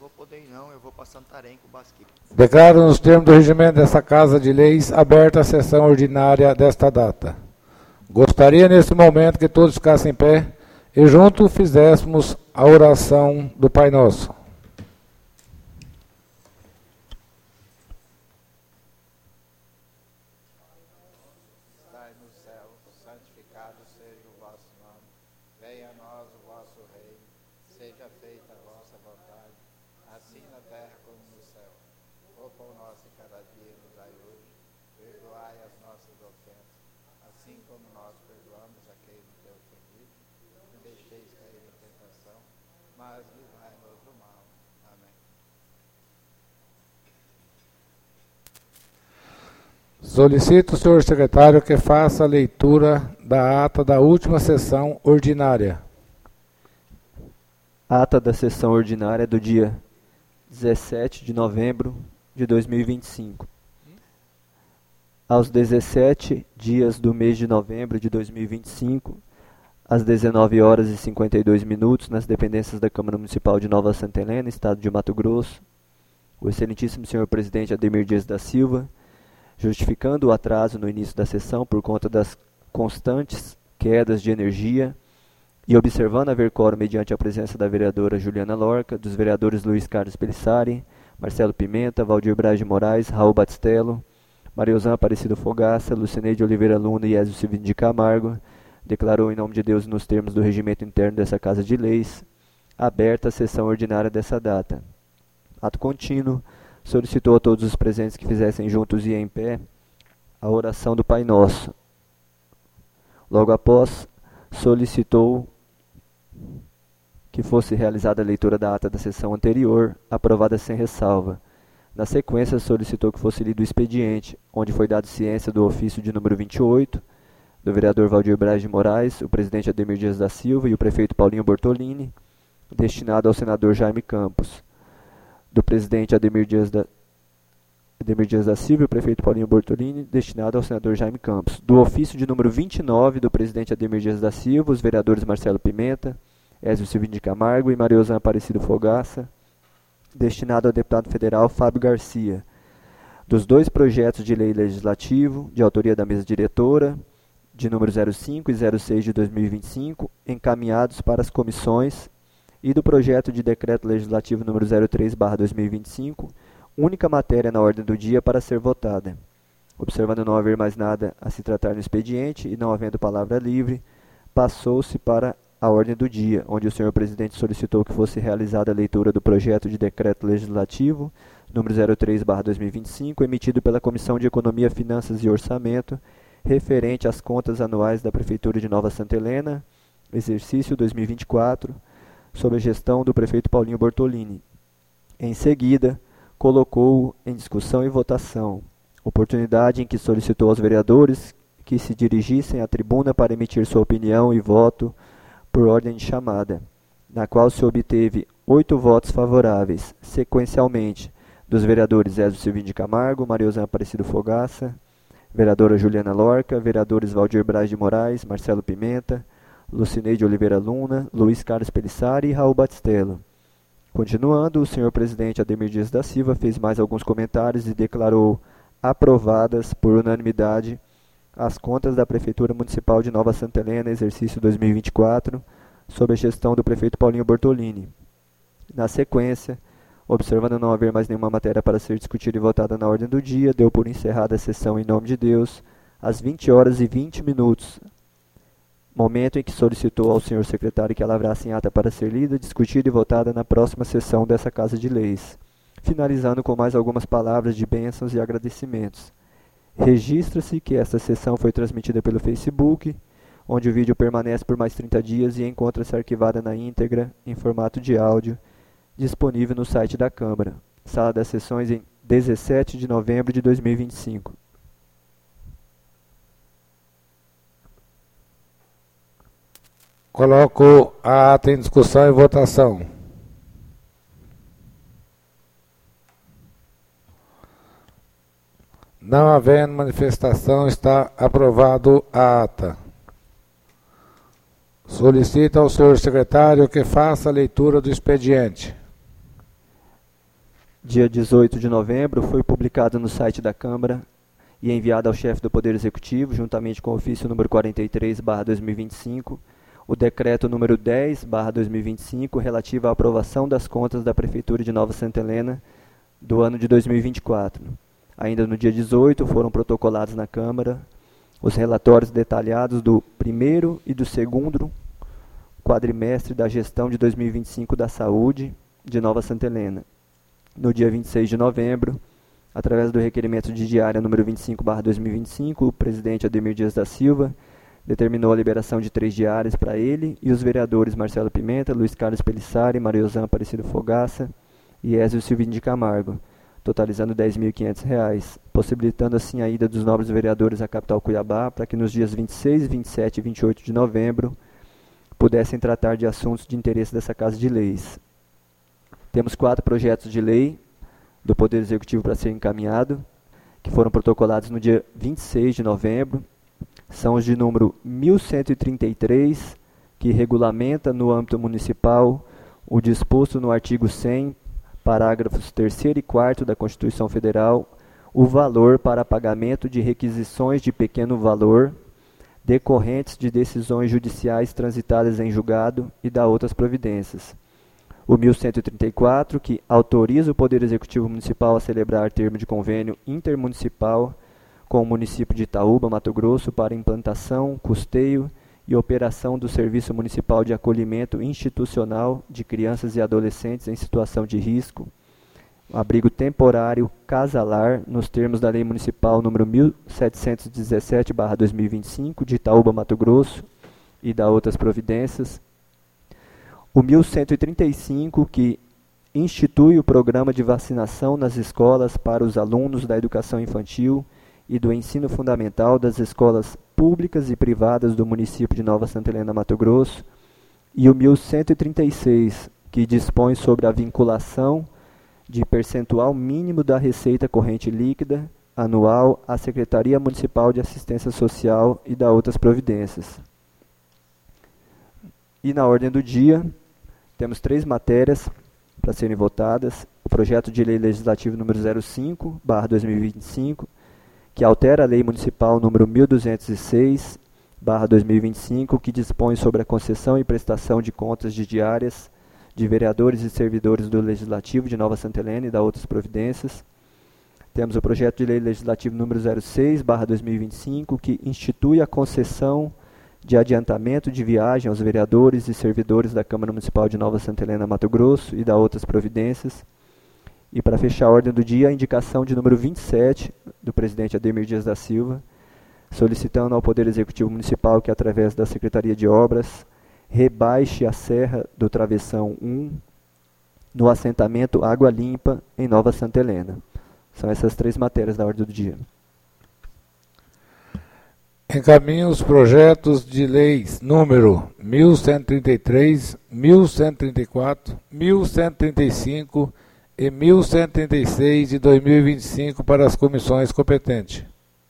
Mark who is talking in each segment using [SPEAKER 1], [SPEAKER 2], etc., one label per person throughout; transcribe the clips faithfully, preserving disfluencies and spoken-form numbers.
[SPEAKER 1] vou poder ir não, eu vou para Santarém com o Basquete.
[SPEAKER 2] Declaro nos termos do regimento dessa Casa de Leis aberta a sessão ordinária desta data. Gostaria nesse momento que todos ficassem em pé e juntos fizéssemos a oração do Pai Nosso. Solicito, senhor secretário, que faça a leitura da ata da última sessão ordinária.
[SPEAKER 3] Ata da sessão ordinária do dia dezessete de novembro de dois mil e vinte e cinco. Aos dezessete dias do mês de novembro de dois mil e vinte e cinco, às dezenove horas e cinquenta e dois minutos, nas dependências da Câmara Municipal de Nova Santa Helena, Estado de Mato Grosso, o excelentíssimo senhor presidente Ademir Dias da Silva, justificando o atraso no início da sessão por conta das constantes quedas de energia e observando haver quórum mediante a presença da vereadora Juliana Lorca, dos vereadores Luiz Carlos Pelissari, Marcelo Pimenta, Valdir Braz de Moraes, Raul Batistello, Mariozan Aparecido Fogaça, Lucineide Oliveira Luna e Ézio Silvino de Camargo, declarou em nome de Deus, nos termos do regimento interno dessa Casa de Leis, aberta a sessão ordinária dessa data. Ato contínuo, solicitou a todos os presentes que fizessem juntos e em pé a oração do Pai Nosso. Logo após, solicitou que fosse realizada a leitura da ata da sessão anterior, aprovada sem ressalva. Na sequência, solicitou que fosse lido o expediente, onde foi dado ciência do ofício de número vinte e oito, do vereador Valdir Braz de Moraes, o presidente Ademir Dias da Silva e o prefeito Paulinho Bortolini, destinado ao senador Jaime Campos, do presidente Ademir Dias da, Ademir Dias da Silva e o prefeito Paulinho Bortolini, destinado ao senador Jaime Campos. Do ofício de número vinte e nove, do presidente Ademir Dias da Silva, os vereadores Marcelo Pimenta, Ézio Silvino de Camargo e Mariozan Aparecido Fogaça, destinado ao deputado federal Fábio Garcia. Dos dois projetos de lei legislativo, de autoria da mesa diretora, de número zero cinco e zero seis de dois mil e vinte e cinco, encaminhados para as comissões, e do projeto de decreto legislativo número zero três barra dois mil e vinte e cinco, única matéria na ordem do dia para ser votada. Observando não haver mais nada a se tratar no expediente e não havendo palavra livre, passou-se para a ordem do dia, onde o senhor presidente solicitou que fosse realizada a leitura do projeto de decreto legislativo número zero três barra dois mil e vinte e cinco, emitido pela Comissão de Economia, Finanças e Orçamento, referente às contas anuais da Prefeitura de Nova Santa Helena, exercício dois mil e vinte e quatro, sob a gestão do prefeito Paulinho Bortolini. Em seguida, colocou em discussão e votação, oportunidade em que solicitou aos vereadores que se dirigissem à tribuna para emitir sua opinião e voto por ordem de chamada, na qual se obteve oito votos favoráveis, sequencialmente, dos vereadores Ézio Silvino de Camargo, Mariozan Aparecido Fogaça, vereadora Juliana Lorca, vereadores Valdir Braz de Moraes, Marcelo Pimenta, Lucineide Oliveira Luna, Luiz Carlos Pelissari e Raul Batistello. Continuando, o senhor presidente Ademir Dias da Silva fez mais alguns comentários e declarou aprovadas por unanimidade as contas da Prefeitura Municipal de Nova Santa Helena, exercício dois mil e vinte e quatro, sob a gestão do prefeito Paulinho Bortolini. Na sequência, observando não haver mais nenhuma matéria para ser discutida e votada na ordem do dia, deu por encerrada a sessão em nome de Deus, às vinte horas e vinte minutos, momento em que solicitou ao senhor secretário que lavrasse em ata para ser lida, discutida e votada na próxima sessão dessa Casa de Leis, finalizando com mais algumas palavras de bênçãos e agradecimentos. Registra-se que esta sessão foi transmitida pelo Facebook, onde o vídeo permanece por mais trinta dias e encontra-se arquivada na íntegra, em formato de áudio, disponível no site da Câmara. Sala das sessões em dezessete de novembro de dois mil e vinte e cinco.
[SPEAKER 2] Coloco a ata em discussão e votação. Não havendo manifestação, está aprovado a ata. Solicito ao senhor secretário que faça a leitura do expediente.
[SPEAKER 3] dia dezoito de novembro, foi publicado no site da Câmara e enviado ao chefe do Poder Executivo, juntamente com o ofício número quarenta e três barra dois mil e vinte e cinco, o decreto número dez barra dois mil e vinte e cinco, relativo à aprovação das contas da Prefeitura de Nova Santa Helena do ano de dois mil e vinte e quatro. Ainda no dia dezoito, foram protocolados na Câmara os relatórios detalhados do primeiro e do segundo quadrimestre da gestão de dois mil e vinte e cinco da Saúde de Nova Santa Helena. No dia vinte e seis de novembro, através do requerimento de diária número vinte e cinco barra dois mil e vinte e cinco, o presidente Ademir Dias da Silva determinou a liberação de três diárias para ele e os vereadores Marcelo Pimenta, Luiz Carlos Pelissari, Mariozan Aparecido Fogaça e Ézio Silvino de Camargo, totalizando dez mil e quinhentos reais, possibilitando assim a ida dos nobres vereadores à capital Cuiabá para que nos dias vinte e seis, vinte e sete e vinte e oito de novembro pudessem tratar de assuntos de interesse dessa Casa de Leis. Temos quatro projetos de lei do Poder Executivo para ser encaminhado, que foram protocolados no dia vinte e seis de novembro. São os de número mil cento e trinta e três, que regulamenta no âmbito municipal o disposto no artigo cem, parágrafos terceiro e quarto da Constituição Federal, o valor para pagamento de requisições de pequeno valor decorrentes de decisões judiciais transitadas em julgado e da outras providências. O mil cento e trinta e quatro, que autoriza o Poder Executivo Municipal a celebrar termo de convênio intermunicipal com o município de Itaúba, Mato Grosso, para implantação, custeio e operação do Serviço Municipal de Acolhimento Institucional de Crianças e Adolescentes em Situação de Risco, abrigo temporário casalar, nos termos da Lei Municipal número mil setecentos e dezessete barra dois mil e vinte e cinco, de Itaúba, Mato Grosso, e da outras providências. O mil cento e trinta e cinco, que institui o programa de vacinação nas escolas para os alunos da educação infantil e do ensino fundamental das escolas públicas e privadas do município de Nova Santa Helena, Mato Grosso, e o mil cento e trinta e seis, que dispõe sobre a vinculação de percentual mínimo da receita corrente líquida anual à Secretaria Municipal de Assistência Social e da outras providências. E na ordem do dia, temos três matérias para serem votadas. O projeto de lei legislativo número zero cinco barra dois mil e vinte e cinco, que altera a lei municipal número mil duzentos e seis barra dois mil e vinte e cinco, que dispõe sobre a concessão e prestação de contas de diárias de vereadores e servidores do Legislativo de Nova Santa Helena e da outras providências. Temos o projeto de lei legislativo número zero seis barra dois mil e vinte e cinco, que institui a concessão de adiantamento de viagem aos vereadores e servidores da Câmara Municipal de Nova Santa Helena, Mato Grosso, e da outras providências. E para fechar a ordem do dia, a indicação de número vinte e sete do presidente Ademir Dias da Silva, solicitando ao Poder Executivo Municipal que, através da Secretaria de Obras, rebaixe a Serra do Travessão um no assentamento Água Limpa, em Nova Santa Helena. São essas três matérias da ordem do dia.
[SPEAKER 2] Encaminho os projetos de leis número mil cento e trinta e três, mil cento e trinta e quatro, mil cento e trinta e cinco e mil cento e trinta e seis de dois mil e vinte e cinco para as comissões competentes.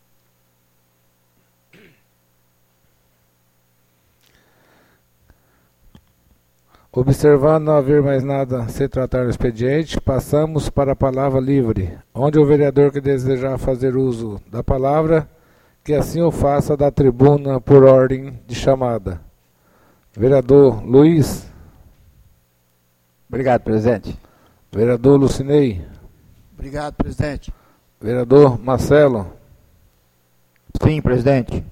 [SPEAKER 2] Observando não haver mais nada a se tratar no expediente, passamos para a palavra livre, onde o vereador que desejar fazer uso da palavra, que assim o faça da tribuna por ordem de chamada. Vereador Luiz.
[SPEAKER 4] Obrigado, presidente.
[SPEAKER 2] Vereador Lucinei.
[SPEAKER 4] Obrigado, presidente.
[SPEAKER 2] Vereador Marcelo.
[SPEAKER 4] Sim, presidente.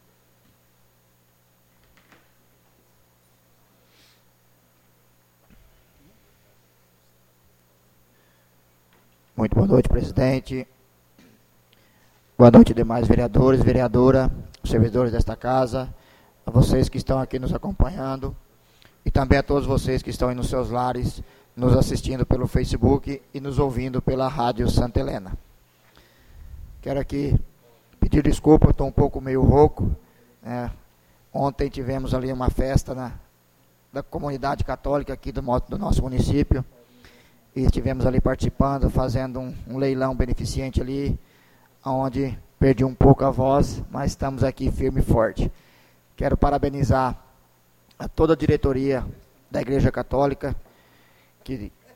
[SPEAKER 4] Muito boa noite, presidente. Boa noite, demais vereadores, vereadora, servidores desta casa, a vocês que estão aqui nos acompanhando e também a todos vocês que estão aí nos seus lares, nos assistindo pelo Facebook e nos ouvindo pela Rádio Santa Helena. Quero aqui pedir desculpa, eu estou um pouco meio rouco. Né? Ontem tivemos ali uma festa na, da comunidade católica aqui do, do nosso município. E estivemos ali participando, fazendo um, um leilão beneficente ali, onde perdi um pouco a voz, mas estamos aqui firme e forte. Quero parabenizar a toda a diretoria da Igreja Católica, que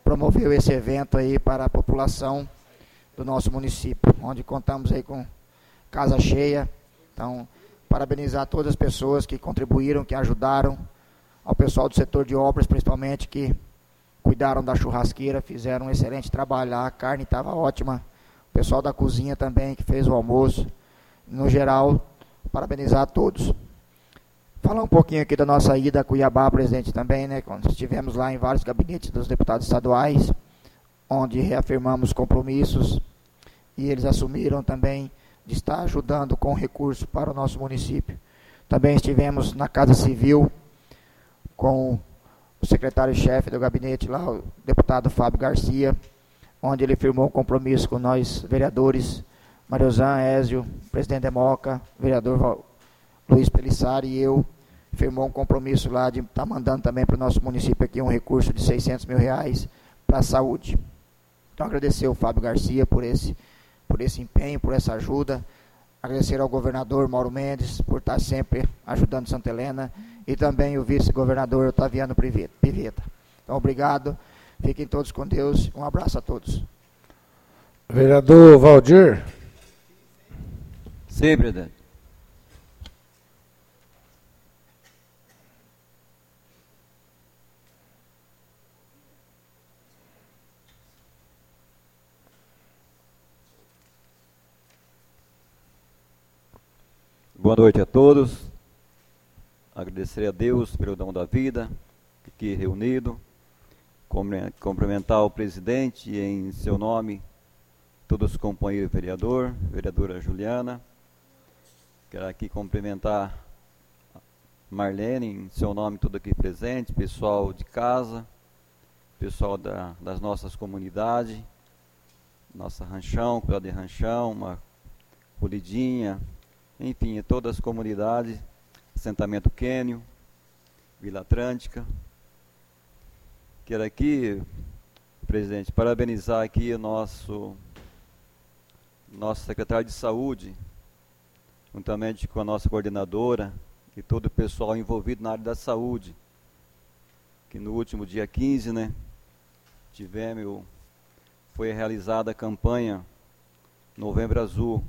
[SPEAKER 4] promoveu esse evento aí para a população do nosso município, onde contamos aí com casa cheia. Então, parabenizar todas as pessoas que contribuíram, que ajudaram, ao pessoal do setor de obras, principalmente, que cuidaram da churrasqueira, fizeram um excelente trabalho lá, a carne estava ótima, o pessoal da cozinha também, que fez o almoço. No geral, parabenizar a todos. Falar um pouquinho aqui da nossa ida a Cuiabá, presidente, também, né? Quando estivemos lá em vários gabinetes dos deputados estaduais, onde reafirmamos compromissos, e eles assumiram também de estar ajudando com recurso para o nosso município. Também estivemos na Casa Civil com o secretário-chefe do gabinete lá, o deputado Fábio Garcia, onde ele firmou um compromisso com nós, vereadores, Mariozan, Ézio, presidente Democa, vereador Luiz Pelissari e eu, firmou um compromisso lá de estar mandando também para o nosso município aqui um recurso de seiscentos mil reais para a saúde. Então, agradecer ao Fábio Garcia por esse, por esse empenho, por essa ajuda. Agradecer ao governador Mauro Mendes por estar sempre ajudando Santa Helena e também o vice-governador Otaviano Pivetta. Então, obrigado. Fiquem todos com Deus. Um abraço a todos.
[SPEAKER 2] Vereador Valdir.
[SPEAKER 5] Sim, presidente. Boa noite a todos. Agradecer a Deus pelo dom da vida, aqui reunido. Cumprimentar o presidente e, em seu nome, todos os companheiros vereador, vereadora Juliana. Quero aqui cumprimentar Marlene, em seu nome, tudo aqui presente, pessoal de casa, pessoal da, das nossas comunidades, nossa ranchão, cuidado de ranchão, uma colidinha, enfim, todas as comunidades, assentamento Quênio, Vila Atlântica. Quero aqui, presidente, parabenizar aqui o nosso, nosso secretário de saúde, juntamente com a nossa coordenadora e todo o pessoal envolvido na área da saúde, que no último dia quinze, né, tivemos, foi realizada a campanha Novembro Azul,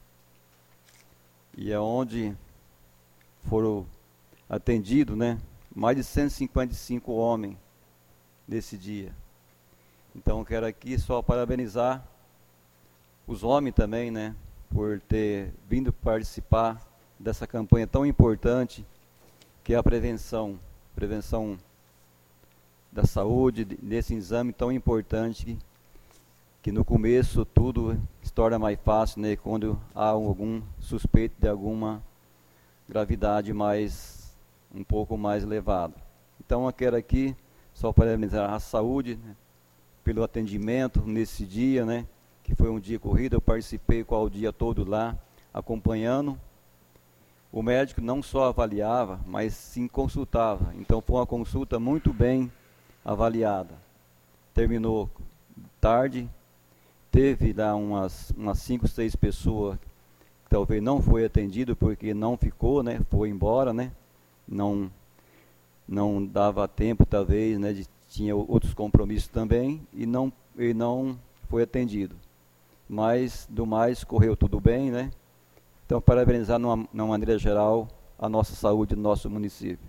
[SPEAKER 5] e é onde foram atendidos, né, mais de cento e cinquenta e cinco homens nesse dia. Então, quero aqui só parabenizar os homens também, né, por ter vindo participar dessa campanha tão importante, que é a prevenção, prevenção da saúde, desse exame tão importante, que, que no começo tudo se torna mais fácil, né, quando há algum suspeito de alguma gravidade mais, um pouco mais elevada. Então, eu quero aqui só parabenizar a saúde, né, pelo atendimento nesse dia, né, que foi um dia corrido. Eu participei com o dia todo lá, acompanhando. O médico não só avaliava, mas sim consultava. Então, foi uma consulta muito bem avaliada. Terminou tarde, teve lá umas, umas cinco, seis pessoas que talvez não foi atendido porque não ficou, né, foi embora, né, não, não dava tempo, talvez, né, de, tinha outros compromissos também, e não, e não foi atendido. Mas, do mais, correu tudo bem, né? Então, parabenizar, numa, numa maneira geral, a nossa saúde do nosso município.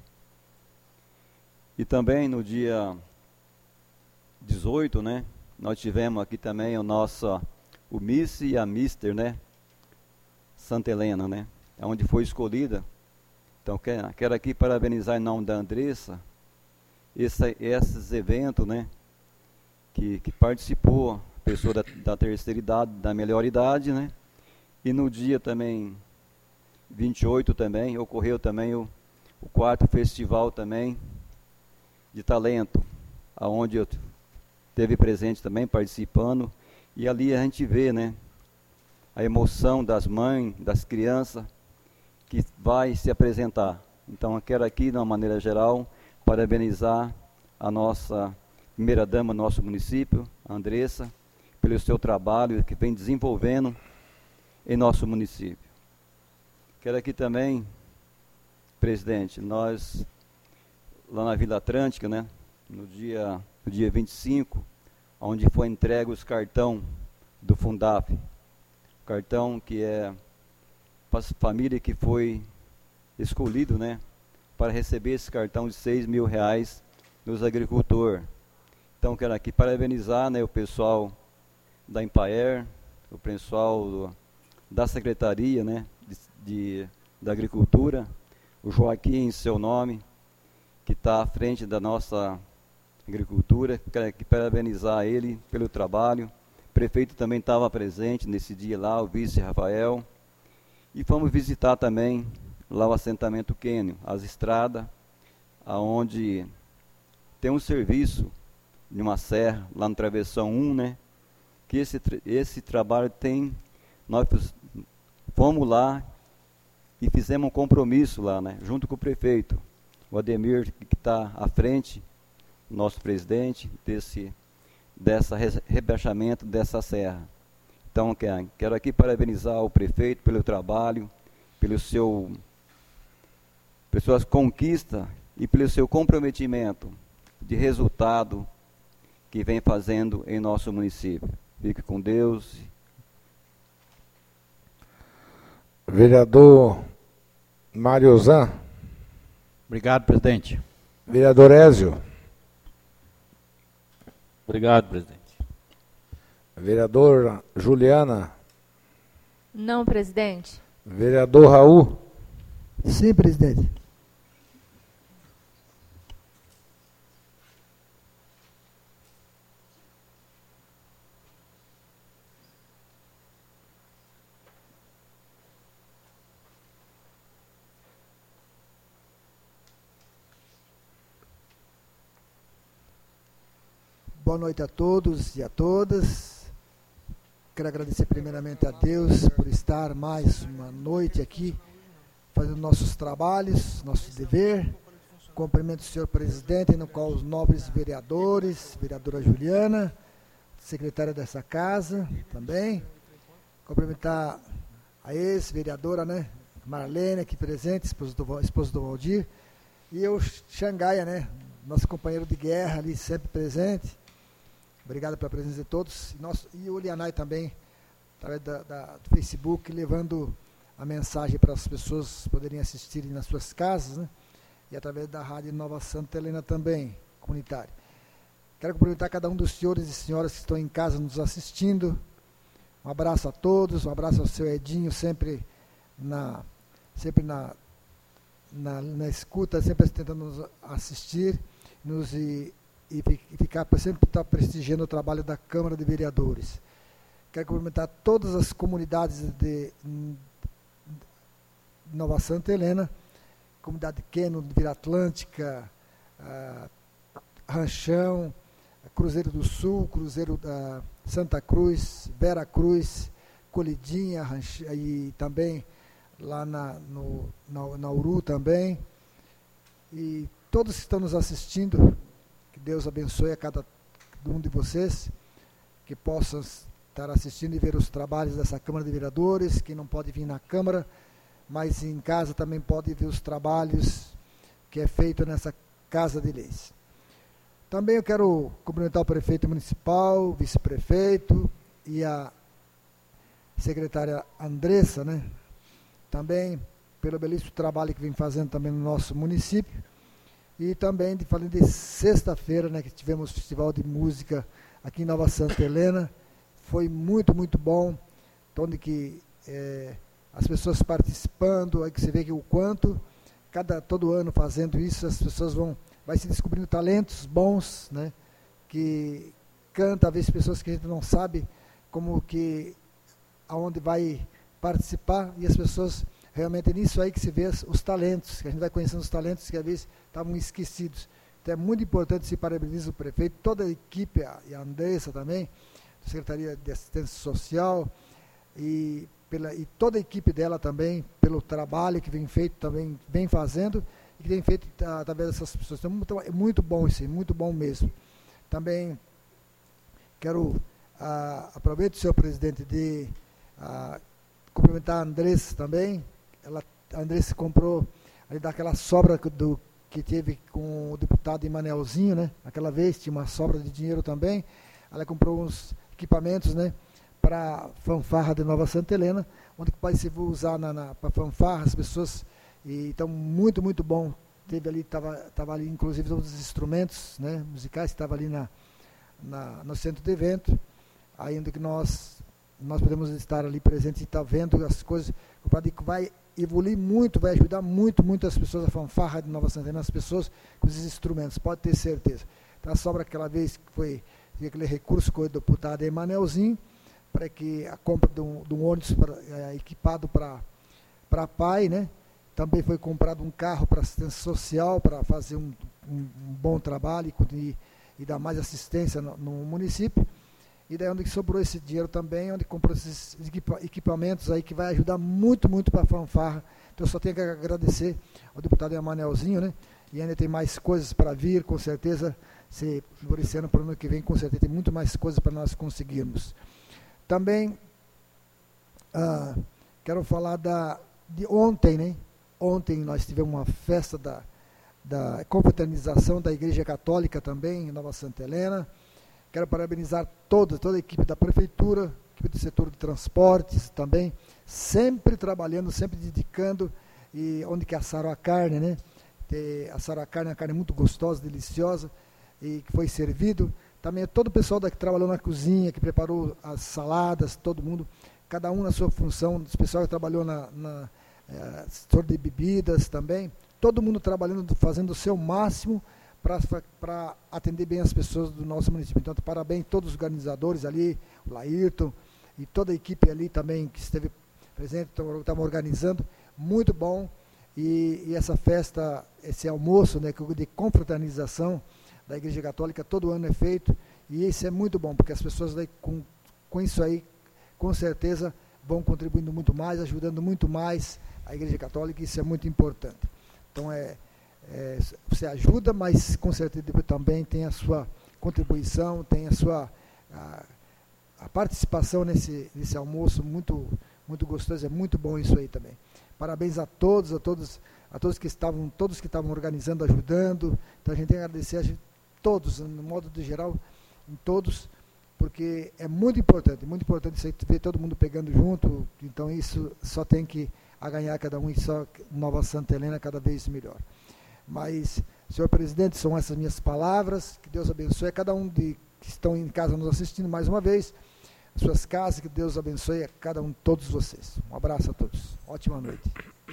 [SPEAKER 5] E também, no dia dezoito, né, nós tivemos aqui também o nosso, o Miss e a Mister, né, Santa Helena, né, onde foi escolhida. Então, quero, quero aqui parabenizar em nome da Andressa, esse, esses eventos, né, que, que participou, pessoa da, da terceira idade, da melhor idade, né, e no dia também, vinte e oito também, ocorreu também o, o quarto festival também de talento, aonde eu teve presente também, participando, e ali a gente vê, né, a emoção das mães, das crianças, que vai se apresentar. Então, eu quero aqui, de uma maneira geral, parabenizar a nossa primeira-dama do nosso município, a Andressa, pelo seu trabalho que vem desenvolvendo em nosso município. Quero aqui também, presidente, nós, lá na Vila Atlântica, né, no dia, no dia vinte e cinco, onde foi entregue os cartão do Fundaf, cartão que é para a família que foi escolhido, né, para receber esse cartão de seis mil reais dos agricultores. Então quero aqui parabenizar, né, o pessoal da Empaer, o pessoal do, da Secretaria, né, de, de, da Agricultura, o Joaquim em seu nome, que está à frente da nossa agricultura. Quero aqui parabenizar ele pelo trabalho. O prefeito também estava presente nesse dia lá, o vice Rafael. E fomos visitar também lá o assentamento Quênio, as estradas, aonde tem um serviço de uma serra, lá no Travessão um, né? Que esse, esse trabalho tem, nós fomos lá e fizemos um compromisso lá, né? Junto com o prefeito, o Ademir, que está à frente, nosso presidente, desse dessa rebaixamento dessa serra. Então, quero aqui parabenizar o prefeito pelo trabalho, pelo seu, pelas suas conquistas e pelo seu comprometimento de resultado que vem fazendo em nosso município. Fique com Deus.
[SPEAKER 2] Vereador Mário Zan.
[SPEAKER 6] Obrigado, presidente.
[SPEAKER 2] Vereador Ézio.
[SPEAKER 6] Obrigado, presidente.
[SPEAKER 2] Vereador Juliana.
[SPEAKER 7] Não, presidente.
[SPEAKER 2] Vereador Raul.
[SPEAKER 8] Sim, presidente. Boa noite a todos e a todas. Quero agradecer primeiramente a Deus por estar mais uma noite aqui, fazendo nossos trabalhos, nosso dever. Cumprimento o senhor presidente, no qual os nobres vereadores, vereadora Juliana, secretária dessa casa também. Cumprimentar a ex-vereadora, né, Marlene, aqui presente, esposa do, esposa do Valdir. E o Xangaia, né, nosso companheiro de guerra ali, sempre presente. Obrigado pela presença de todos. E, nosso, e o Lianai também, através da, da, do Facebook, levando a mensagem para as pessoas poderem assistir nas suas casas, né? E através da Rádio Nova Santa Helena também, comunitária. Quero cumprimentar cada um dos senhores e senhoras que estão em casa nos assistindo. Um abraço a todos, um abraço ao seu Edinho, sempre na, sempre na, na, na escuta, sempre tentando nos assistir, nos e, e ficar sempre estar prestigiando o trabalho da Câmara de Vereadores. Quero cumprimentar todas as comunidades de Nova Santa Helena, comunidade Quênio, Vila Atlântica, ah, Ranchão, Cruzeiro do Sul, Cruzeiro da Santa Cruz, Vera Cruz, Colidinha, Ranch, e também lá na, no, na, na Uru também. E todos que estão nos assistindo, que Deus abençoe a cada um de vocês, que possam estar assistindo e ver os trabalhos dessa Câmara de Vereadores, quem não pode vir na Câmara, mas em casa também pode ver os trabalhos que é feito nessa Casa de Leis. Também eu quero cumprimentar o prefeito municipal, o vice-prefeito e a secretária Andressa, né? Também pelo belíssimo trabalho que vem fazendo também no nosso município. E também de, falando de sexta-feira, né, que tivemos festival de música aqui em Nova Santa Helena. Foi muito, muito bom. Onde que é, as pessoas participando, aí que você vê que o quanto, cada, todo ano fazendo isso, as pessoas vão vai se descobrindo talentos bons, né, que canta, às vezes pessoas que a gente não sabe como que, aonde vai participar, e as pessoas, realmente é nisso aí que se vê os talentos, que a gente vai conhecendo os talentos que às vezes estavam esquecidos. Então é muito importante, se parabeniza o prefeito, toda a equipe, a, e a Andressa também, da Secretaria de Assistência Social, e, pela, e toda a equipe dela também, pelo trabalho que vem feito, também vem fazendo, e que tem feito através dessas pessoas. Então, muito, é muito bom isso aí, muito bom mesmo. Também quero, ah, aproveito, senhor presidente, de ah, cumprimentar a Andressa também. Ela, a Andressa comprou ali daquela sobra do, que teve com o deputado Emanuelzinho, né? Aquela vez tinha uma sobra de dinheiro também. ela comprou uns equipamentos, né, para a fanfarra de Nova Santa Helena, onde que pode ser usar na, na, para fanfarra, as pessoas, e então muito, muito bom. Teve ali, estava tava ali inclusive todos os instrumentos, né, musicais, estava ali na, na, no centro de evento, aí onde que nós, nós podemos estar ali presentes e estar tá vendo as coisas, que vai evoluir muito, vai ajudar muito, muito as pessoas, a fanfarra de Nova Santa Helena, as pessoas com esses instrumentos, pode ter certeza. Então, sobra aquela vez que foi aquele recurso com o deputado Emanuelzinho, para que a compra de um, de um ônibus pra, é, equipado para para pai, né? Também foi comprado um carro para assistência social, para fazer um, um, um bom trabalho e, e dar mais assistência no, no município. E daí onde sobrou esse dinheiro também, onde comprou esses equipamentos aí que vai ajudar muito, muito para a fanfarra. Então eu só tenho que agradecer ao deputado Emanuelzinho, né? E ainda tem mais coisas para vir, com certeza, se for esse ano para o ano que vem, com certeza tem muito mais coisas para nós conseguirmos. Também ah, quero falar da, de ontem, né? Ontem nós tivemos uma festa da, da confraternização da Igreja Católica também, em Nova Santa Helena. Quero parabenizar toda, toda a equipe da Prefeitura, equipe do setor de transportes também, sempre trabalhando, sempre dedicando, e onde que assaram a carne, né? Tem, assaram a carne, a carne muito gostosa, deliciosa, e que foi servido. Também todo o pessoal da, que trabalhou na cozinha, que preparou as saladas, todo mundo, cada um na sua função, o pessoal que trabalhou na, na é, setor de bebidas também, todo mundo trabalhando, fazendo o seu máximo para atender bem as pessoas do nosso município. Então, parabéns a todos os organizadores ali, o Laírton e toda a equipe ali também que esteve presente, estavam organizando, muito bom. E, e essa festa, esse almoço, né, de confraternização da Igreja Católica, todo ano é feito, e isso é muito bom, porque as pessoas daí, com, com isso aí, com certeza, vão contribuindo muito mais, ajudando muito mais a Igreja Católica, e isso é muito importante. Então, é... É, você ajuda, mas com certeza também tem a sua contribuição, tem a sua a, a participação nesse, nesse almoço muito, muito gostoso, é muito bom isso aí também. Parabéns a todos, a todos, a todos que estavam, todos que estavam organizando, ajudando. Então a gente tem que agradecer a gente, todos, no modo de geral, em todos, porque é muito importante, muito importante você ver todo mundo pegando junto. Então isso só tem que a ganhar cada um, e só Nova Santa Helena cada vez melhor. Mas, senhor presidente, são essas minhas palavras, que Deus abençoe a cada um de, que estão em casa nos assistindo mais uma vez, as suas casas, que Deus abençoe a cada um, todos vocês. Um abraço a todos. Ótima noite.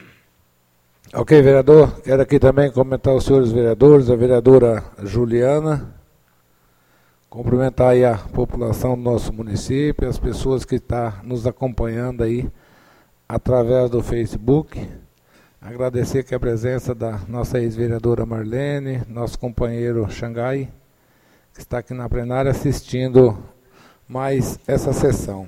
[SPEAKER 2] Ok, vereador. Quero aqui também comentar os senhores vereadores, a vereadora Juliana, cumprimentar aí a população do nosso município, as pessoas que estão nos acompanhando aí através do Facebook. Agradecer aqui a presença da nossa ex-vereadora Marlene, nosso companheiro Xangai, que está aqui na plenária assistindo mais essa sessão.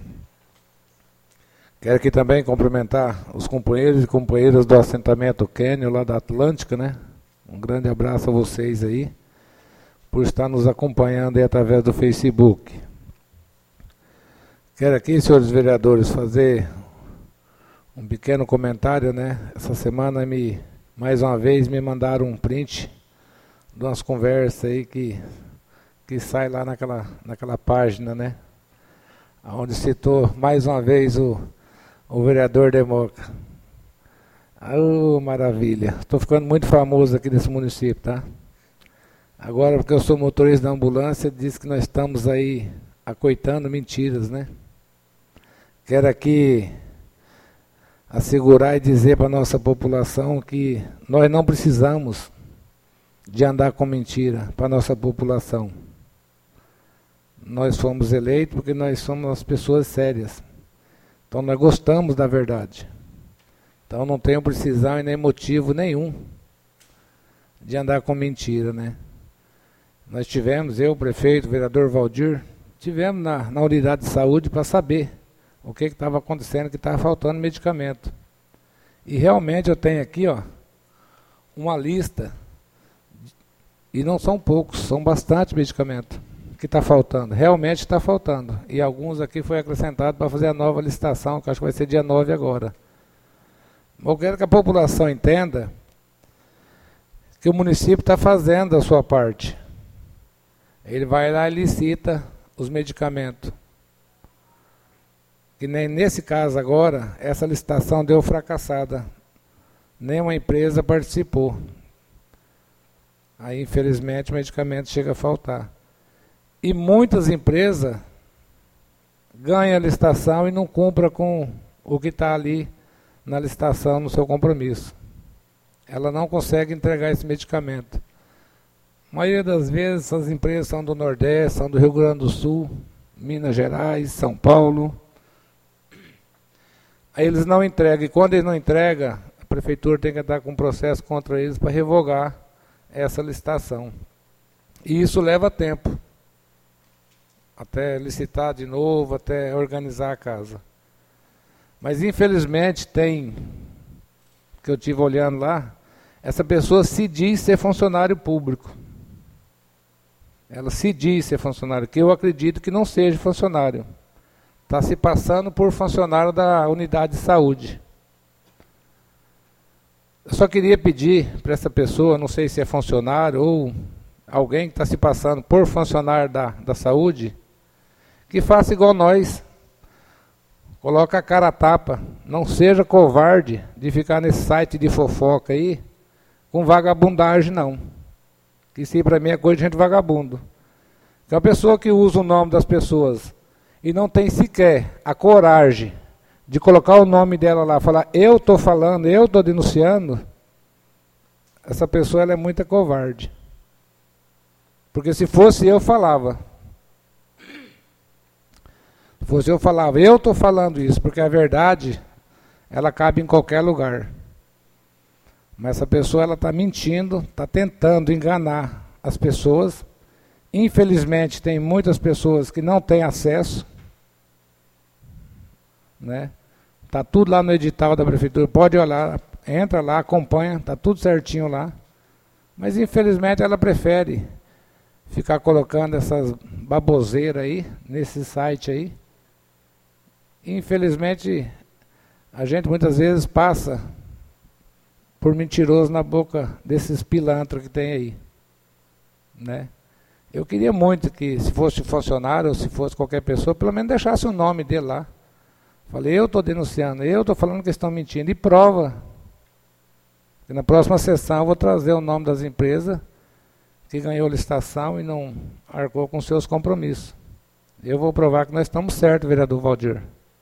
[SPEAKER 2] Quero aqui também cumprimentar os companheiros e companheiras do assentamento Quênio, lá da Atlântica, né? Um grande abraço a vocês aí, por estar nos acompanhando aí através do Facebook. Quero aqui, senhores vereadores, fazer um pequeno comentário, né? Essa semana, me, mais uma vez, me mandaram um print de umas conversas aí que, que sai lá naquela, naquela página, né? Onde citou mais uma vez o, o vereador Democa. Oh, maravilha. Estou ficando muito famoso aqui nesse município, tá? Agora, porque eu sou motorista da ambulância, diz que nós estamos aí acoitando mentiras, né? Quero aqui assegurar e dizer para a nossa população que nós não precisamos de andar com mentira para a nossa população. Nós fomos eleitos porque nós somos as pessoas sérias. Então nós gostamos da verdade. Então não tenho precisão e nem motivo nenhum de andar com mentira, né? Nós tivemos, eu, o prefeito, o vereador Valdir, tivemos na, na unidade de saúde para saber o que estava acontecendo, que estava faltando medicamento. E realmente eu tenho aqui, ó, uma lista, e não são poucos, são bastante medicamentos que está faltando. Realmente está faltando. E alguns aqui foi acrescentado para fazer a nova licitação, que acho que vai ser dia nove agora. Eu quero que a população entenda que o município está fazendo a sua parte. Ele vai lá e licita os medicamentos. Que nem nesse caso agora, essa licitação deu fracassada. Nenhuma empresa participou. Aí, infelizmente, o medicamento chega a faltar. E muitas empresas ganham a licitação e não cumprem com o que está ali na licitação, no seu compromisso. Ela não consegue entregar esse medicamento. A maioria das vezes, essas empresas são do Nordeste, são do Rio Grande do Sul, Minas Gerais, São Paulo. Aí eles não entregam. E quando eles não entregam, a prefeitura tem que entrar com um processo contra eles para revogar essa licitação. E isso leva tempo. Até licitar de novo, até organizar a casa. Mas infelizmente tem, que eu estive olhando lá, essa pessoa se diz ser funcionário público. Ela se diz ser funcionário, que eu acredito que não seja funcionário. Está se passando por funcionário da unidade de saúde. Eu só queria pedir para essa pessoa, não sei se é funcionário ou alguém que está se passando por funcionário da, da saúde, que faça igual nós. Coloca a cara a tapa. Não seja covarde de ficar nesse site de fofoca aí com vagabundagem, não. Que isso aí para mim é coisa de gente vagabundo. Que é uma pessoa que usa o nome das pessoas e não tem sequer a coragem de colocar o nome dela lá, falar, eu estou falando, eu estou denunciando, essa pessoa ela é muito covarde. Porque se fosse eu, falava. Se fosse eu, falava, eu estou falando isso, porque a verdade, ela cabe em qualquer lugar. Mas essa pessoa, ela está mentindo, está tentando enganar as pessoas. Infelizmente, tem muitas pessoas que não têm acesso. Né? Está tudo lá no edital da prefeitura, pode olhar, entra lá, acompanha, está tudo certinho lá. Mas, infelizmente, ela prefere ficar colocando essas baboseiras aí, nesse site aí. Infelizmente, a gente muitas vezes passa por mentiroso na boca desses pilantras que tem aí. Né? Eu queria muito que, se fosse funcionário ou se fosse qualquer pessoa, pelo menos deixasse o nome dele lá. Falei, eu estou denunciando, eu estou falando que estão mentindo. E prova. E na próxima sessão eu vou trazer o nome das empresas que ganhou licitação e não arcou com seus compromissos. Eu vou provar que nós estamos certos, vereador Valdir.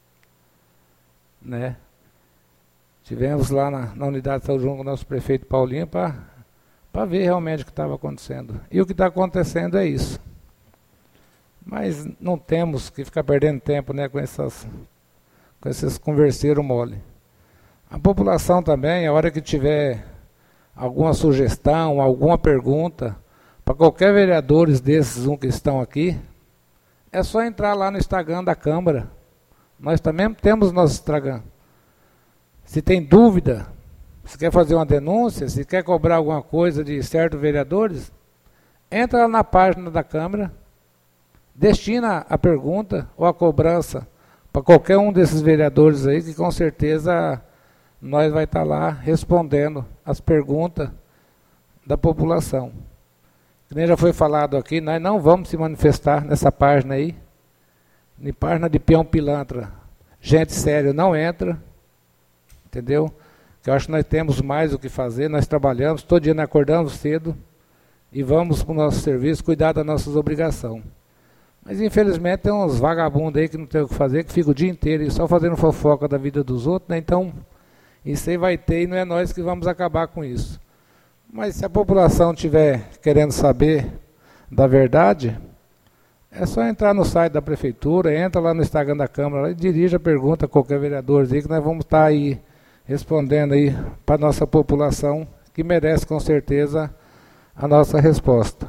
[SPEAKER 2] Né? Tivemos lá na, na unidade de saúde junto com o nosso prefeito Paulinho para para ver realmente o que estava acontecendo. E o que está acontecendo é isso. Mas não temos que ficar perdendo tempo, né, com, essas, com esses converseiros mole. A população também, a hora que tiver alguma sugestão, alguma pergunta, para qualquer vereador desses um que estão aqui, é só entrar lá no Instagram da Câmara. Nós também temos nosso Instagram. Se tem dúvida, se quer fazer uma denúncia, se quer cobrar alguma coisa de certos vereadores, entra lá na página da Câmara, destina a pergunta ou a cobrança para qualquer um desses vereadores aí, que com certeza nós vai estar lá respondendo as perguntas da população. Que nem já foi falado aqui, nós não vamos se manifestar nessa página aí, em página de peão pilantra. Gente séria não entra, entendeu? Que eu acho que nós temos mais o que fazer, nós trabalhamos, todo dia nós acordamos cedo e vamos para o nosso serviço, cuidar das nossas obrigações. Mas infelizmente tem uns vagabundos aí que não tem o que fazer, que ficam o dia inteiro só fazendo fofoca da vida dos outros, né? Então isso aí vai ter e não é nós que vamos acabar com isso. Mas se a população estiver querendo saber da verdade, é só entrar no site da prefeitura, entra lá no Instagram da Câmara e dirige a pergunta a qualquer vereador aí, que nós vamos estar aí respondendo aí para a nossa população, que merece com certeza a nossa resposta.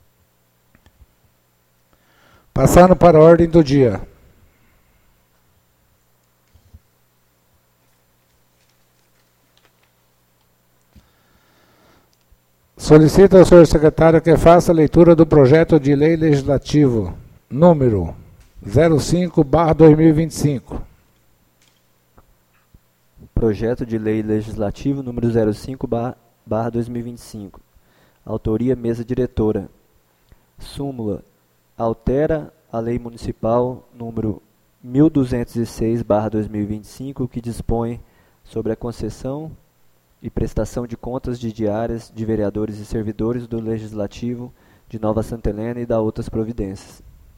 [SPEAKER 2] Passando para a ordem do dia. Solicito ao senhor secretário que faça a leitura do projeto de lei legislativo número zero cinco barra dois mil e vinte e cinco.
[SPEAKER 3] Projeto de lei legislativo número zero cinco barra dois mil e vinte e cinco. Autoria mesa diretora. Súmula. Altera a Lei Municipal número mil duzentos e seis barra dois mil e vinte e cinco, que dispõe sobre a concessão e prestação de contas de diárias de vereadores e servidores do Legislativo de Nova Santa Helena e da outras providências.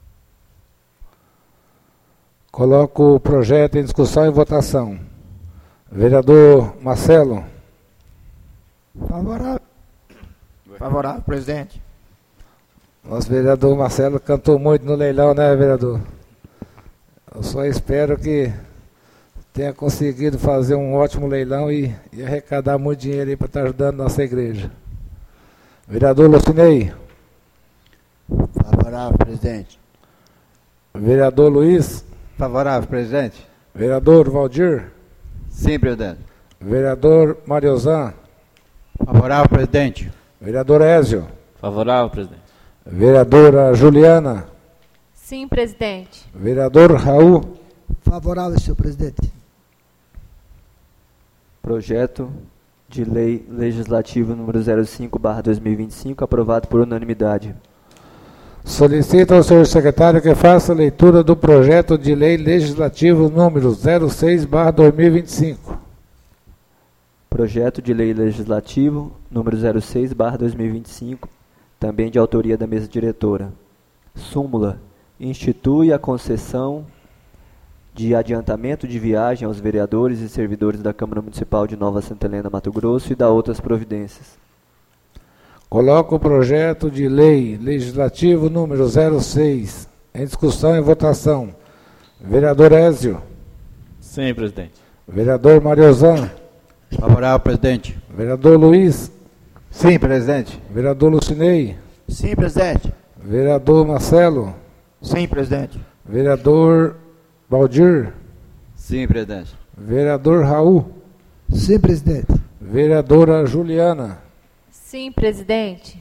[SPEAKER 2] Coloco o projeto em discussão e votação. Vereador Marcelo.
[SPEAKER 4] Favorável. Favorável, presidente.
[SPEAKER 2] Nosso vereador Marcelo cantou muito no leilão, né, vereador? Eu só espero que tenha conseguido fazer um ótimo leilão e, e arrecadar muito dinheiro aí para estar ajudando nossa igreja. Vereador Lucinei.
[SPEAKER 9] Favorável, presidente.
[SPEAKER 2] Vereador Luiz.
[SPEAKER 6] Favorável, presidente.
[SPEAKER 2] Vereador Valdir.
[SPEAKER 6] Sim, presidente.
[SPEAKER 2] Vereador Mariozan.
[SPEAKER 6] Favorável, presidente.
[SPEAKER 2] Vereador Ézio.
[SPEAKER 6] Favorável, presidente.
[SPEAKER 2] Vereadora Juliana.
[SPEAKER 7] Sim, presidente.
[SPEAKER 2] Vereador Raul.
[SPEAKER 8] Favorável, senhor presidente.
[SPEAKER 3] Projeto de Lei Legislativo número zero cinco barra dois mil e vinte e cinco, aprovado por unanimidade.
[SPEAKER 2] Solicito ao senhor secretário que faça a leitura do projeto de lei legislativo número zero seis barra dois mil e vinte e cinco.
[SPEAKER 3] Projeto de Lei Legislativo número zero seis barra dois mil e vinte e cinco, também de autoria da mesa diretora. Súmula: institui a concessão de adiantamento de viagem aos vereadores e servidores da Câmara Municipal de Nova Santa Helena, Mato Grosso, e da outras providências.
[SPEAKER 2] Coloco o projeto de lei legislativo número zero seis em discussão e votação. Vereador Ézio.
[SPEAKER 6] Sim, presidente.
[SPEAKER 2] Vereador Mariozan.
[SPEAKER 6] Favorável, presidente.
[SPEAKER 2] Vereador Luiz.
[SPEAKER 6] Sim, presidente.
[SPEAKER 2] Vereador Lucinei.
[SPEAKER 4] Sim, presidente.
[SPEAKER 2] Vereador Marcelo.
[SPEAKER 4] Sim, presidente.
[SPEAKER 2] Vereador Valdir.
[SPEAKER 5] Sim, presidente.
[SPEAKER 2] Vereador Raul.
[SPEAKER 8] Sim, presidente.
[SPEAKER 2] Vereadora Juliana.
[SPEAKER 7] Sim, presidente.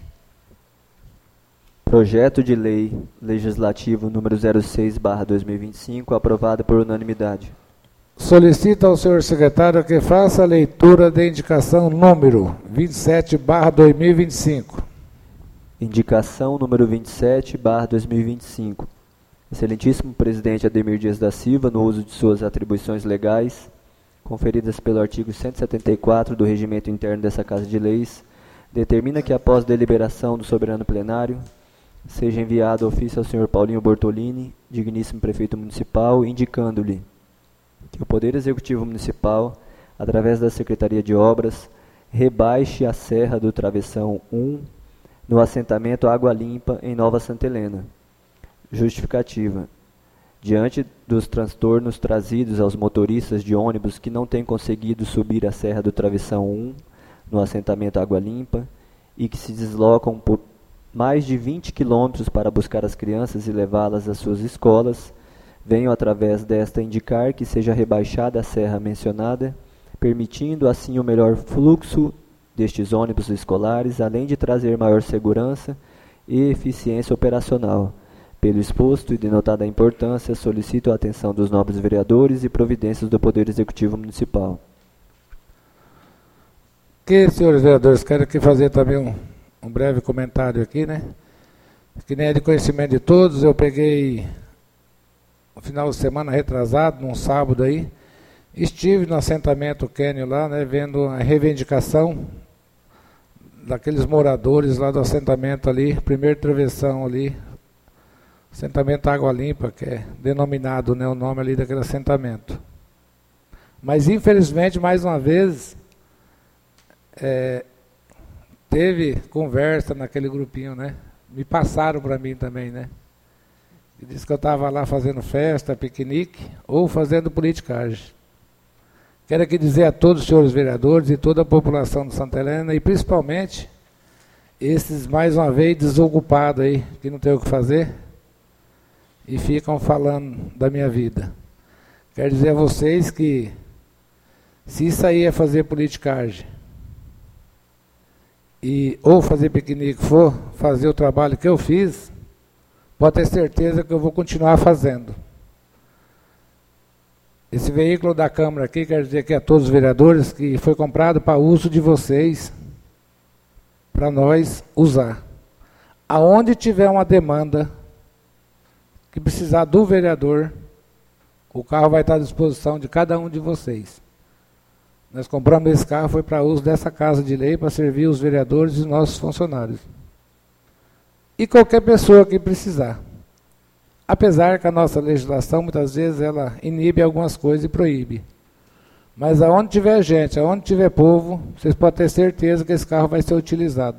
[SPEAKER 3] Projeto de Lei Legislativo número zero seis barra dois mil e vinte e cinco, aprovado por unanimidade.
[SPEAKER 2] Solicito ao senhor secretário que faça a leitura da indicação número vinte e sete barra dois mil e vinte e cinco.
[SPEAKER 3] Indicação número vinte e sete barra dois mil e vinte e cinco. Excelentíssimo presidente Ademir Dias da Silva, no uso de suas atribuições legais, conferidas pelo artigo cento e setenta e quatro do Regimento Interno dessa Casa de Leis, determina que, após deliberação do soberano plenário, seja enviado ofício ao senhor Paulinho Bortolini, digníssimo prefeito municipal, indicando-lhe que o Poder Executivo Municipal, através da Secretaria de Obras, rebaixe a Serra do Travessão um no assentamento Água Limpa, em Nova Santa Helena. Justificativa: diante dos transtornos trazidos aos motoristas de ônibus que não têm conseguido subir a Serra do Travessão um no assentamento Água Limpa e que se deslocam por mais de vinte quilômetros para buscar as crianças e levá-las às suas escolas, venho através desta indicar que seja rebaixada a serra mencionada, permitindo assim o melhor fluxo destes ônibus escolares, além de trazer maior segurança e eficiência operacional. Pelo exposto e denotada a importância, solicito a atenção dos nobres vereadores e providências do Poder Executivo Municipal.
[SPEAKER 2] Que, senhores vereadores, quero aqui fazer também um, um breve comentário aqui, né? Que nem é de conhecimento de todos, eu peguei no final de semana retrasado, num sábado aí, estive no assentamento Quênio lá, né, vendo a reivindicação daqueles moradores lá do assentamento ali, primeiro travessão ali, assentamento Água Limpa, que é denominado, né, o nome ali daquele assentamento. Mas, infelizmente, mais uma vez, é, teve conversa naquele grupinho, né? Me passaram para mim também, né? E disse que eu estava lá fazendo festa, piquenique, ou fazendo politicagem. Quero aqui dizer a todos os senhores vereadores e toda a população de Santa Helena, e principalmente esses, mais uma vez, desocupados aí, que não tem o que fazer, e ficam falando da minha vida. Quero dizer a vocês que, se isso aí é fazer politicagem, e, ou fazer piquenique, for fazer o trabalho que eu fiz, pode ter certeza que eu vou continuar fazendo. Esse veículo da Câmara aqui, quero dizer aqui a todos os vereadores, que foi comprado para uso de vocês, para nós usar. Aonde tiver uma demanda, que precisar do vereador, o carro vai estar à disposição de cada um de vocês. Nós compramos esse carro, foi para uso dessa Casa de Lei, para servir os vereadores e nossos funcionários. E qualquer pessoa que precisar. Apesar que a nossa legislação, muitas vezes, ela inibe algumas coisas e proíbe. Mas aonde tiver gente, aonde tiver povo, vocês podem ter certeza que esse carro vai ser utilizado.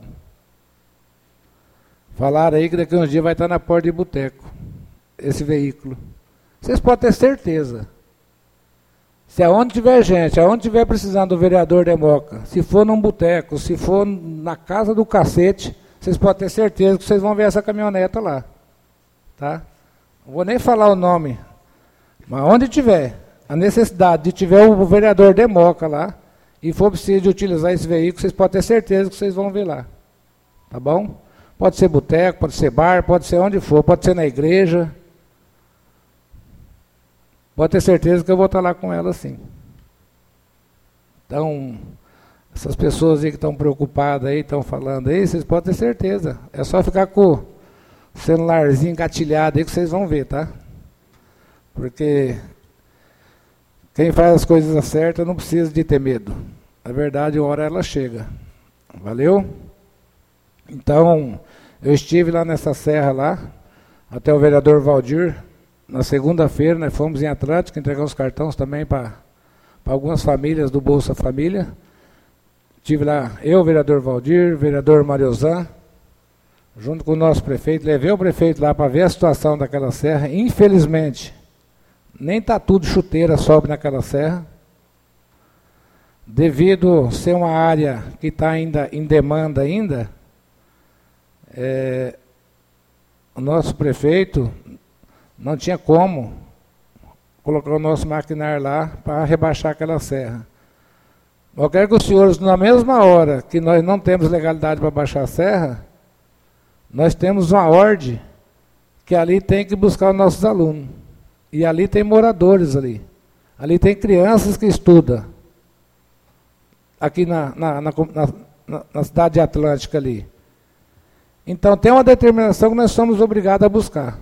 [SPEAKER 2] Falaram aí que daqui a uns dias vai estar na porta de boteco, esse veículo. Vocês podem ter certeza. Se aonde tiver gente, aonde tiver precisando do vereador Democa, se for num boteco, se for na casa do cacete, vocês podem ter certeza que vocês vão ver essa caminhoneta lá. Tá? Não vou nem falar o nome, mas onde tiver a necessidade de tiver o vereador Democa lá, e for preciso de utilizar esse veículo, vocês podem ter certeza que vocês vão ver lá. Tá bom? Pode ser boteco, pode ser bar, pode ser onde for, pode ser na igreja. Pode ter certeza que eu vou estar lá com ela sim. Então, essas pessoas aí que estão preocupadas aí, estão falando aí, vocês podem ter certeza. É só ficar com o celularzinho engatilhado aí que vocês vão ver, tá? Porque quem faz as coisas certas não precisa de ter medo. Na verdade, uma hora ela chega. Valeu? Então, eu estive lá nessa serra lá, até o vereador Valdir, na segunda-feira, nós fomos em Atlântica, entregamos cartões também para algumas famílias do Bolsa Família. Estive lá, eu, vereador Valdir, vereador Mariozan, junto com o nosso prefeito, levei o prefeito lá para ver a situação daquela serra. Infelizmente, nem está tudo chuteira sobe naquela serra, devido ser uma área que está ainda em demanda ainda. É, o nosso prefeito não tinha como colocar o nosso maquinário lá para rebaixar aquela serra. Eu quero que os senhores, na mesma hora que nós não temos legalidade para baixar a serra, nós temos uma ordem que ali tem que buscar os nossos alunos. E ali tem moradores ali. Ali tem crianças que estudam. Aqui na, na, na, na, na cidade de Atlântica ali. Então tem uma determinação que nós somos obrigados a buscar.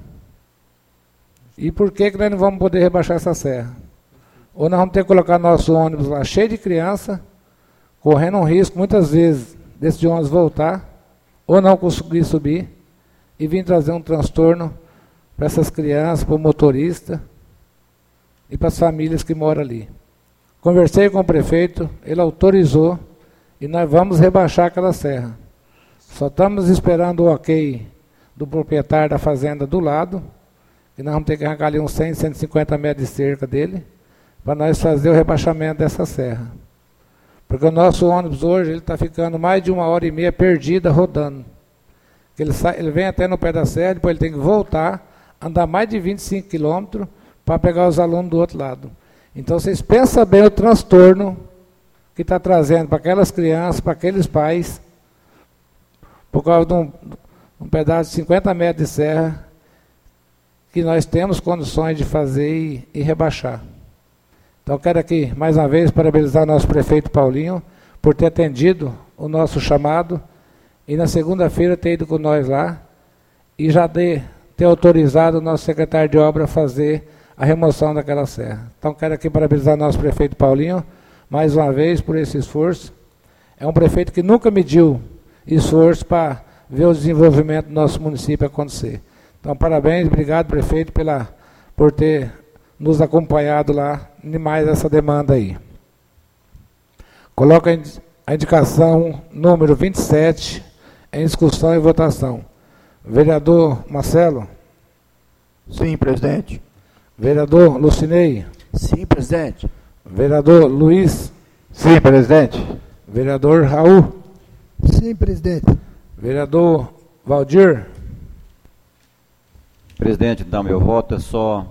[SPEAKER 2] E por que que nós não vamos poder rebaixar essa serra? Ou nós vamos ter que colocar nosso ônibus lá cheio de criança, correndo um risco muitas vezes desse ônibus voltar, ou não conseguir subir, e vir trazer um transtorno para essas crianças, para o motorista e para as famílias que moram ali. Conversei com o prefeito, ele autorizou, e nós vamos rebaixar aquela serra. Só estamos esperando o ok do proprietário da fazenda do lado, e nós vamos ter que arrancar ali uns cem, cento e cinquenta metros de cerca dele, para nós fazer o rebaixamento dessa serra. Porque o nosso ônibus hoje ele está ficando mais de uma hora e meia perdida rodando. Ele, sai, ele vem até no pé da serra, depois ele tem que voltar, andar mais de vinte e cinco quilômetros para pegar os alunos do outro lado. Então vocês pensam bem o transtorno que está trazendo para aquelas crianças, para aqueles pais, por causa de um, um pedaço de cinquenta metros de serra, que nós temos condições de fazer e, e rebaixar. Então, quero aqui, mais uma vez, parabenizar o nosso prefeito Paulinho por ter atendido o nosso chamado e na segunda-feira ter ido com nós lá e já de, ter autorizado o nosso secretário de obra a fazer a remoção daquela serra. Então, quero aqui parabenizar o nosso prefeito Paulinho, mais uma vez, por esse esforço. É um prefeito que nunca mediu esforço para ver o desenvolvimento do nosso município acontecer. Então, parabéns, obrigado, prefeito, pela, por ter nos acompanhado lá em mais essa demanda aí. Coloca a indicação número vinte e sete em discussão e votação. Vereador Marcelo?
[SPEAKER 4] Sim, presidente.
[SPEAKER 2] Vereador Lucinei?
[SPEAKER 4] Sim, presidente.
[SPEAKER 2] Vereador Luiz?
[SPEAKER 6] Sim, presidente.
[SPEAKER 2] Vereador Raul?
[SPEAKER 8] Sim, presidente.
[SPEAKER 2] Vereador Valdir?
[SPEAKER 5] Presidente, dá meu voto, é só,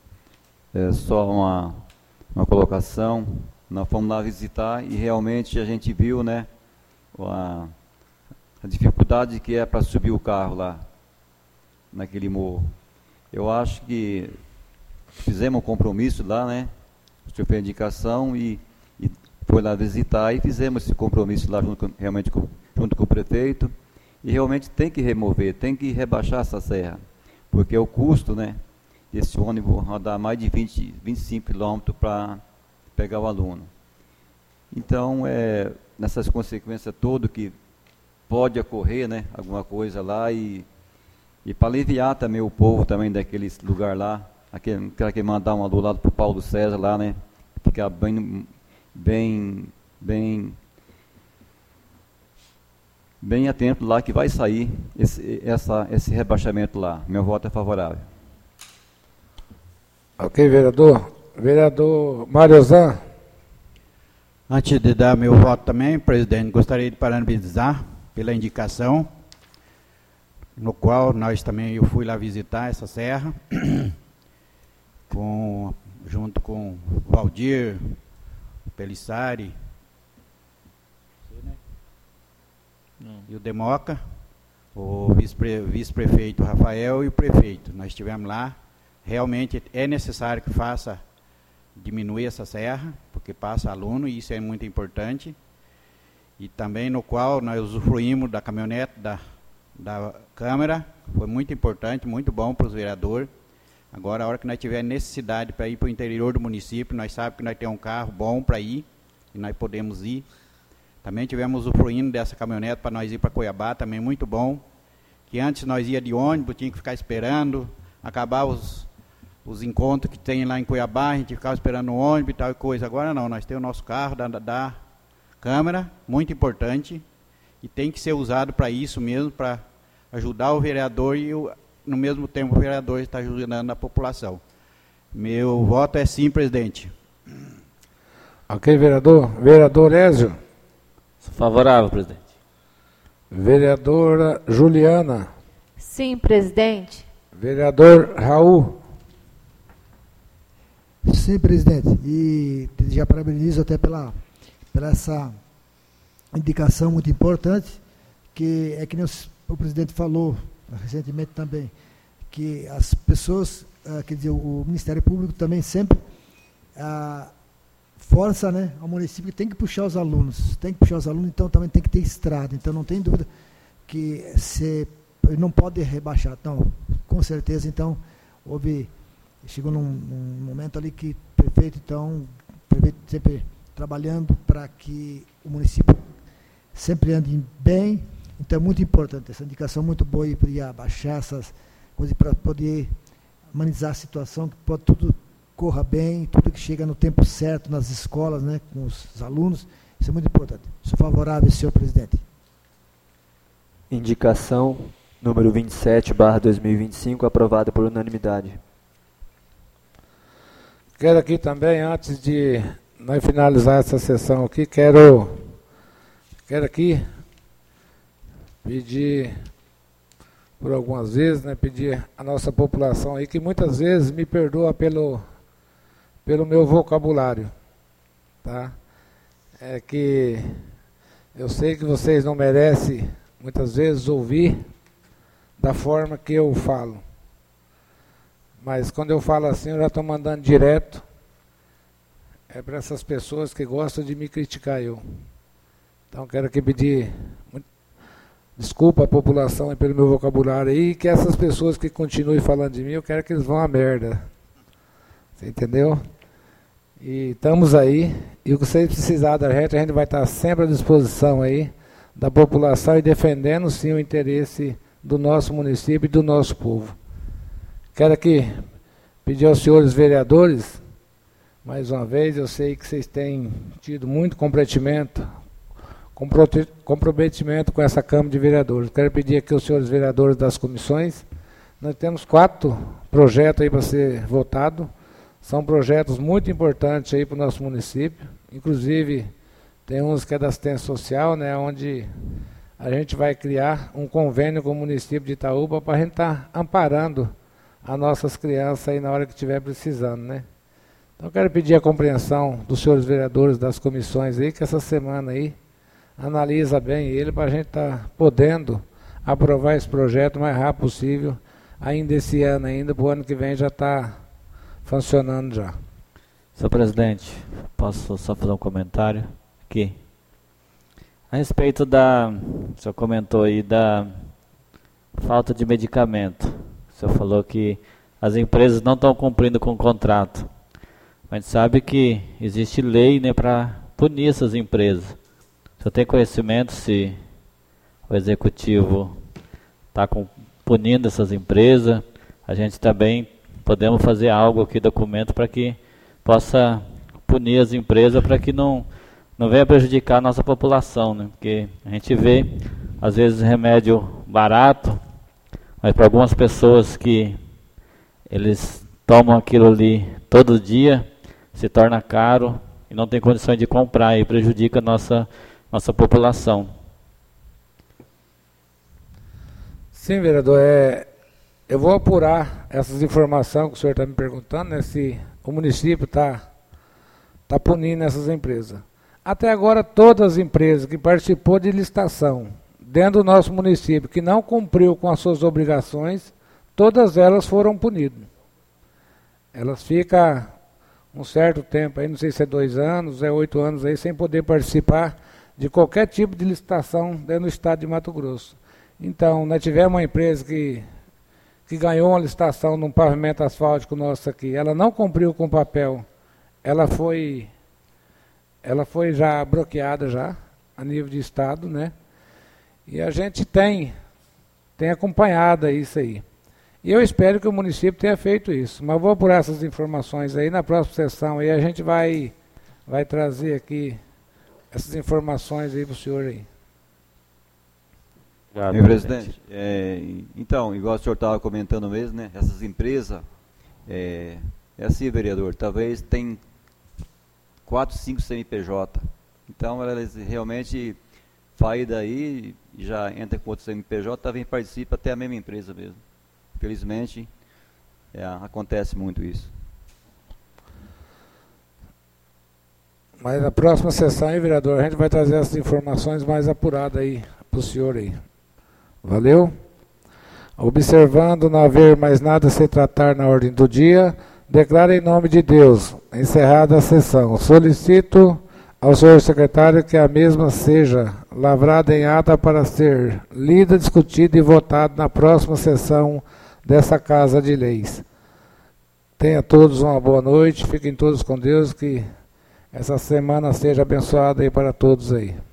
[SPEAKER 5] é só uma, uma colocação. Nós fomos lá visitar e realmente a gente viu, né, a, a dificuldade que é para subir o carro lá, naquele morro. Eu acho que fizemos um compromisso lá, né, o senhor fez a indicação e, e foi lá visitar e fizemos esse compromisso lá junto com, realmente com, junto com o prefeito, e realmente tem que remover, tem que rebaixar essa serra. Porque o custo, né, esse ônibus rodar mais de vinte, vinte e cinco quilômetros para pegar o aluno. Então, é, nessas consequências todas que pode ocorrer, né, alguma coisa lá, e, e para aliviar também o povo também daquele lugar lá, aquele, quero que mandar um alô lá para o Paulo César lá, né, ficar bem, bem, bem, bem atento lá que vai sair esse, essa, esse rebaixamento lá. Meu voto é favorável.
[SPEAKER 2] Ok, vereador. Vereador Mário Zan.
[SPEAKER 6] Antes de dar meu voto também, presidente, gostaria de parabenizar pela indicação, no qual nós também, eu fui lá visitar essa serra, com, junto com o Valdir, o Pelissari, e o Democa, o vice-pre, vice-prefeito Rafael e o prefeito. Nós estivemos lá. Realmente é necessário que faça diminuir essa serra, porque passa aluno e isso é muito importante. E também no qual nós usufruímos da caminhonete da, da Câmara, foi muito importante, muito bom para os vereadores. Agora, a hora que nós tiver necessidade para ir para o interior do município, nós sabemos que nós temos um carro bom para ir, e nós podemos ir. Também tivemos usufruindo dessa caminhonete para nós ir para Cuiabá, também muito bom. Que antes nós ia de ônibus, tinha que ficar esperando, acabar os... os encontros que tem lá em Cuiabá, a gente ficava esperando o ônibus e tal coisa. Agora não, nós temos o nosso carro da, da Câmara, muito importante, e tem que ser usado para isso mesmo, para ajudar o vereador e, o, no mesmo tempo, o vereador está ajudando a população. Meu voto é sim, presidente.
[SPEAKER 2] Ok, vereador. Vereador Ézio.
[SPEAKER 9] Sou favorável, presidente.
[SPEAKER 2] Vereadora Juliana.
[SPEAKER 7] Sim, presidente.
[SPEAKER 2] Vereador Raul.
[SPEAKER 8] Sim, presidente. E já parabenizo até pela, pela essa indicação muito importante, que é que nem o presidente falou recentemente também, que as pessoas, ah, quer dizer, o Ministério Público também sempre ah, força, né, ao município que tem que puxar os alunos, tem que puxar os alunos, então também tem que ter estrada. Então não tem dúvida que se, não pode rebaixar. Então, com certeza, então, houve... Chegou num, num momento ali que o prefeito, então, o prefeito sempre trabalhando para que o município sempre ande bem. Então é muito importante, essa indicação muito boa e podia abaixar essas coisas para poder amenizar a situação, que pode, tudo corra bem, tudo que chega no tempo certo nas escolas, né, com os alunos. Isso é muito importante. Sou favorável, senhor presidente.
[SPEAKER 3] Indicação número vinte e sete barra dois mil e vinte e cinco, aprovada por unanimidade.
[SPEAKER 2] Quero aqui também, antes de nós finalizar essa sessão aqui, quero, quero aqui pedir, por algumas vezes, né, pedir à nossa população aí, que muitas vezes me perdoa pelo, pelo meu vocabulário, tá? É que eu sei que vocês não merecem, muitas vezes, ouvir da forma que eu falo. Mas quando eu falo assim, eu já estou mandando direto. É para essas pessoas que gostam de me criticar eu. Então quero aqui pedir desculpa à população pelo meu vocabulário aí, e que essas pessoas que continuem falando de mim, eu quero que eles vão à merda. Você entendeu? E estamos aí, e o que vocês precisarem da gente, a gente vai estar sempre à disposição aí da população e defendendo sim o interesse do nosso município e do nosso povo. Quero aqui pedir aos senhores vereadores, mais uma vez, eu sei que vocês têm tido muito comprometimento, comprometimento com essa Câmara de Vereadores. Quero pedir aqui aos senhores vereadores das comissões, nós temos quatro projetos aí para ser votado, são projetos muito importantes aí para o nosso município, inclusive tem uns que é da assistência social, né, onde a gente vai criar um convênio com o município de Itaúba para a gente estar tá amparando as nossas crianças aí na hora que estiver precisando, né? Então, quero pedir a compreensão dos senhores vereadores das comissões aí, que essa semana aí analisa bem ele para a gente estar tá podendo aprovar esse projeto o mais rápido possível, ainda esse ano ainda, para o ano que vem já está funcionando já.
[SPEAKER 9] Senhor presidente, posso só fazer um comentário aqui? A respeito da, o senhor comentou aí da falta de medicamento. O senhor falou que as empresas não estão cumprindo com o contrato. A gente sabe que existe lei, né, para punir essas empresas. Se eu tenho conhecimento se o executivo está punindo essas empresas, a gente também podemos fazer algo aqui, documento, para que possa punir as empresas, para que não, não venha prejudicar a nossa população, né? Porque a gente vê, às vezes, remédio barato, mas para algumas pessoas que eles tomam aquilo ali todo dia, se torna caro e não tem condições de comprar e prejudica a nossa, nossa população.
[SPEAKER 2] Sim, vereador, é, eu vou apurar essas informações que o senhor está me perguntando, né, se o município está tá punindo essas empresas. Até agora, todas as empresas que participou de licitação dentro do nosso município, que não cumpriu com as suas obrigações, todas elas foram punidas. Elas ficam um certo tempo, aí não sei se é dois anos, é oito anos, aí, sem poder participar de qualquer tipo de licitação dentro do estado de Mato Grosso. Então, nós tivemos uma empresa que, que ganhou uma licitação num pavimento asfáltico nosso aqui, ela não cumpriu com o papel, ela foi, ela foi já bloqueada já, a nível de estado, né? E a gente tem, tem acompanhado isso aí. E eu espero que o município tenha feito isso. Mas vou apurar essas informações aí na próxima sessão. Aí a gente vai, vai trazer aqui essas informações aí para o senhor aí.
[SPEAKER 5] Obrigado, Meu presidente. É, então, igual o senhor estava comentando mesmo, né? Essas empresas, é, é assim, vereador, talvez tem quatro, cinco C N P J. Então, elas realmente saem daí e já entra com outro C N P J, também participa até a mesma empresa mesmo. Infelizmente, é, acontece muito isso.
[SPEAKER 2] Mas na próxima sessão, aí, vereador, a gente vai trazer essas informações mais apuradas aí para o senhor aí. Valeu? Observando não haver mais nada a se tratar na ordem do dia, declaro em nome de Deus encerrada a sessão. Solicito ao senhor secretário que a mesma seja lavrada em ata para ser lida, discutida e votada na próxima sessão dessa Casa de Leis. Tenha todos uma boa noite, fiquem todos com Deus, que essa semana seja abençoada aí para todos aí.